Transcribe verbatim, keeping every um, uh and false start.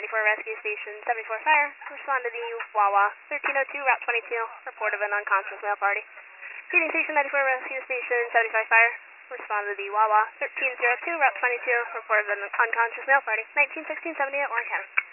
ninety-four Rescue Station, seventy-four Fire. Respond to the Wawa, thirteen oh two, Route twenty-two. Report of an unconscious male party. Heating Station, ninety-four Rescue Station, seventy-five Fire. Respond to the Wawa, thirteen oh two, Route twenty-two. Report of an unconscious male party. nineteen sixteen seventy at Warren County.